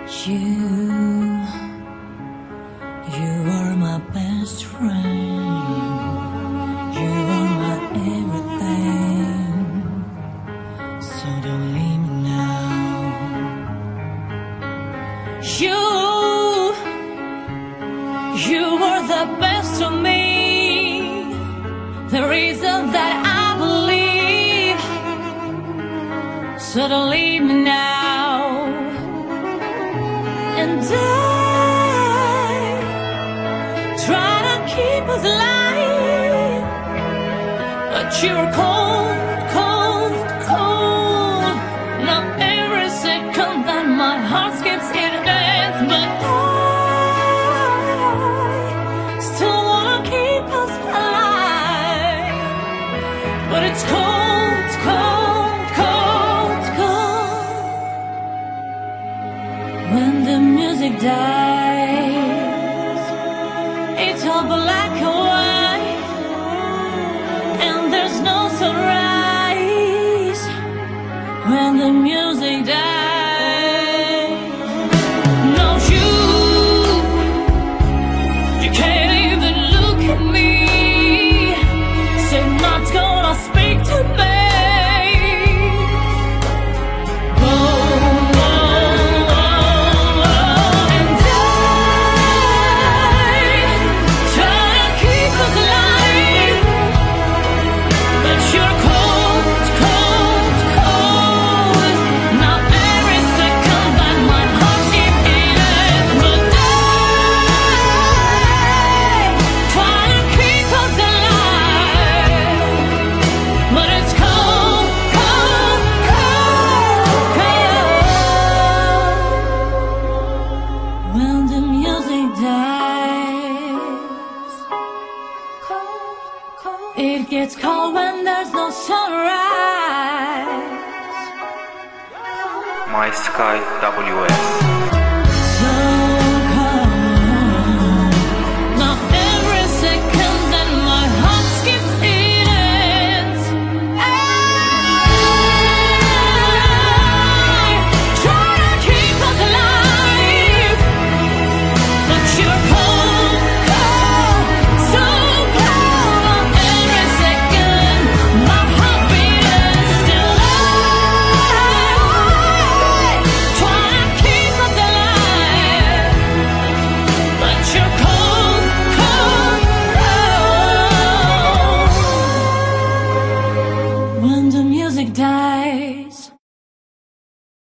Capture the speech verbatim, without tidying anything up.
You, you are my best friend. You are my everything. So don't leave me now. You, you are the best of me. The reason that I believe. So don't leave me now. And I try to keep us alive, but you're cold, cold, cold. Now every second that my heart skips it dance, but I still wanna keep us alive. But it's cold, cold, cold, cold. When the music dies, it's all black and white, and there's no sunrise. When the music dies, no, you, you can't even look at me. Say not gonna speak to me. It gets cold when there's no sunrise. My Sky W S.